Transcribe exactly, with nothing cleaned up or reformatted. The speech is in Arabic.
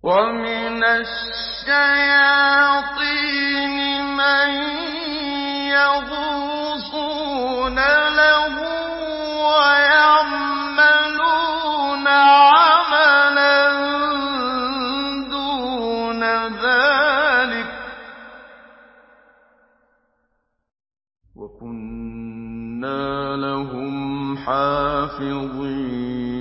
وَمِنَ الشَّيَاطِينِ مَن يَغُوصُونَ لَهُ وَيَعْمَلُونَ عَمَلًا دُونَ ذَٰلِكَ ۖ وَكُنَّا لَهُمْ حَافِظِينَ